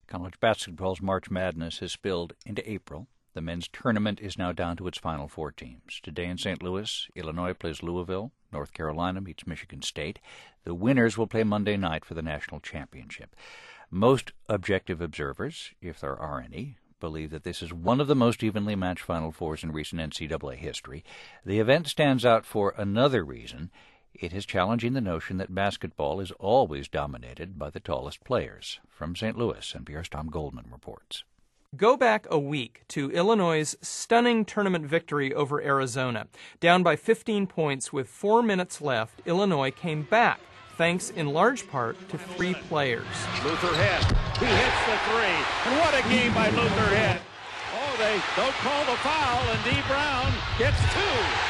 College basketball's March Madness has spilled into April. The men's tournament is now down to its final 4 teams. Today in St. Louis, Illinois plays Louisville. North Carolina meets Michigan State. The winners will play Monday night for the national championship. Most objective observers, if there are any, believe that this is one of the most evenly matched Final Fours in recent NCAA history. The event stands out for another reason. It is challenging the notion that basketball is always dominated by the tallest players. From St. Louis, NPR's Tom Goldman reports. Go back a week to Illinois' stunning tournament victory over Arizona. Down by 15 points with 4 minutes left, Illinois came back, thanks in large part to 3 players. Luther Head, he hits the 3. And what a game by Luther Head. Oh, they don't call the foul, and D. Brown gets 2.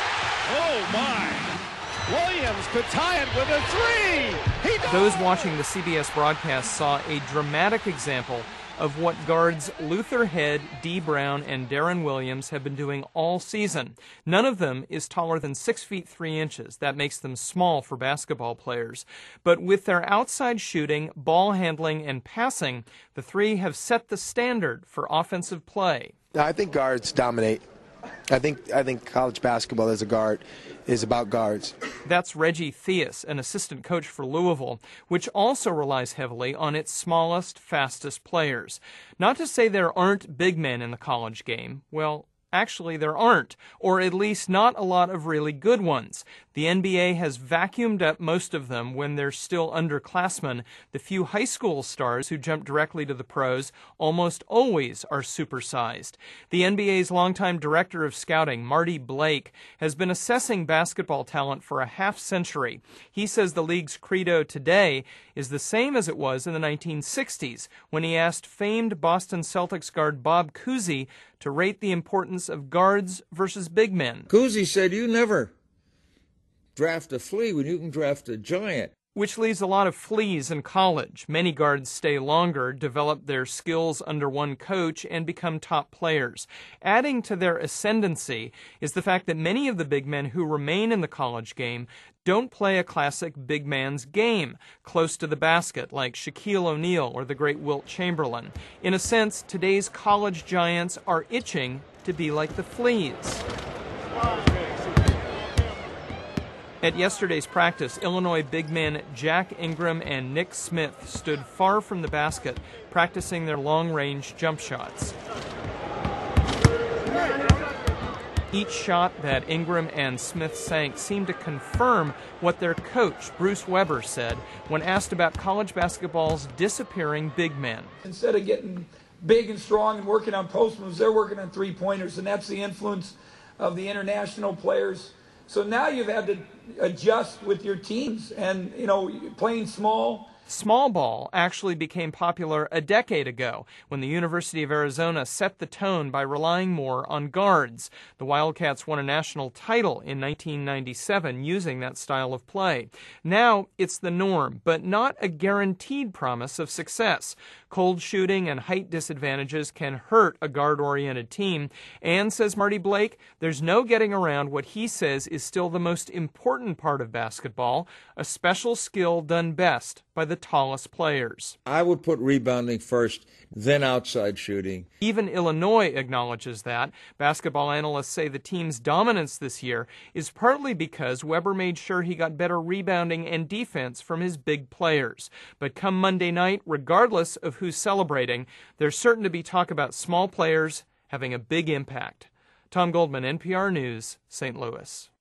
Oh, my. Williams could tie it with a 3. Those watching the CBS broadcast saw a dramatic example of what guards Luther Head, D. Brown, and Darren Williams have been doing all season. None of them is taller than 6 feet 3 inches. That makes them small for basketball players. But with their outside shooting, ball handling, and passing, the 3 have set the standard for offensive play. I think guards dominate. I think college basketball as a guard is about guards. That's Reggie Theus, an assistant coach for Louisville, which also relies heavily on its smallest, fastest players. Not to say there aren't big men in the college game. Well, actually there aren't, or at least not a lot of really good ones. The NBA has vacuumed up most of them when they're still underclassmen. The few high school stars who jump directly to the pros almost always are supersized. The NBA's longtime director of scouting, Marty Blake, has been assessing basketball talent for a half-century. He says the league's credo today is the same as it was in the 1960s, when he asked famed Boston Celtics guard Bob Cousy to rate the importance of guards versus big men. Cousy said, "You never draft a flea when you can draft a giant." Which leaves a lot of fleas in college. Many guards stay longer, develop their skills under one coach, and become top players. Adding to their ascendancy is the fact that many of the big men who remain in the college game don't play a classic big man's game, close to the basket, like Shaquille O'Neal or the great Wilt Chamberlain. In a sense, today's college giants are itching to be like the fleas. At yesterday's practice, Illinois big men Jack Ingram and Nick Smith stood far from the basket, practicing their long-range jump shots. Each shot that Ingram and Smith sank seemed to confirm what their coach, Bruce Weber, said when asked about college basketball's disappearing big men. Instead of getting big and strong and working on post moves, they're working on three-pointers, and that's the influence of the international players. So now you've had to adjust with your teams and, playing small. Small ball actually became popular a decade ago when the University of Arizona set the tone by relying more on guards. The Wildcats won a national title in 1997 using that style of play. Now it's the norm, but not a guaranteed promise of success. Cold shooting and height disadvantages can hurt a guard-oriented team. And, says Marty Blake, there's no getting around what he says is still the most important part of basketball, a special skill done best by the tallest players. I would put rebounding first, then outside shooting. Even Illinois acknowledges that. Basketball analysts say the team's dominance this year is partly because Weber made sure he got better rebounding and defense from his big players. But come Monday night, regardless of who's celebrating, there's certain to be talk about small players having a big impact. Tom Goldman, NPR News, St. Louis.